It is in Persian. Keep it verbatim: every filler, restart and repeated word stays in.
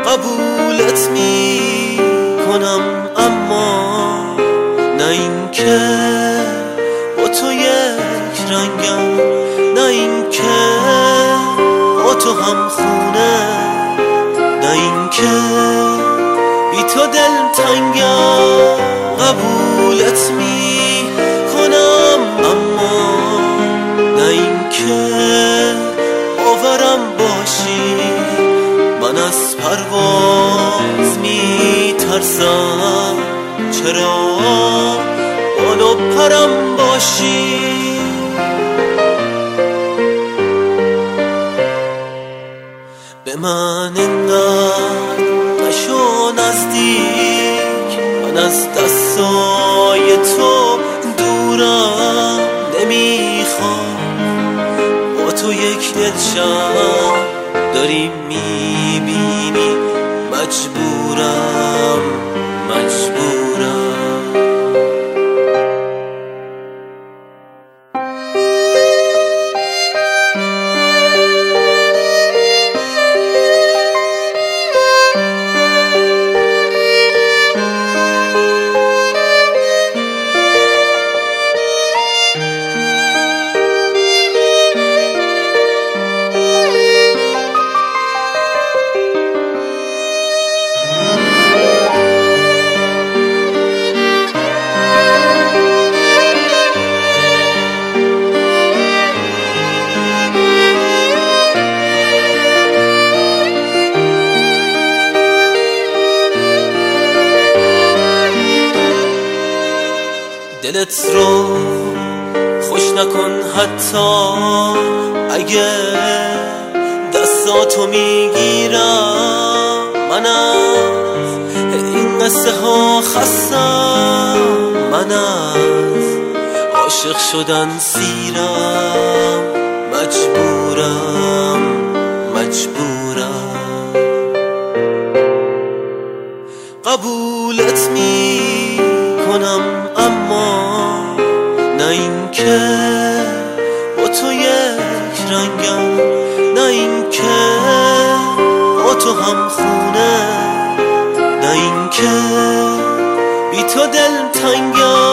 قبولت می کنم اما نه این که با تو یک رنگم، نه این که با تو هم خونه، نه این که بی تو دل تنگم. قبولت می کنم اما نه این که باورم باشی. من از پرواز می ترسم، چرا بال و پرم باشی. به من انقدر نشو نزدیک، من از دستای تو دورم. نمیخوام با تو یک دل شم، داری میبینی مجبورم مجبورم. دلت رو خوش نکن حتی اگه دستاتو میگیرم. من از این قصه ها خستم، من از عاشق شدن سیرم. مجبورم مجبورم. قبولت می کنم اما نه این که با تو یک رنگم، نه این که با تو هم خونه، نه این که بی تو دل تنگم.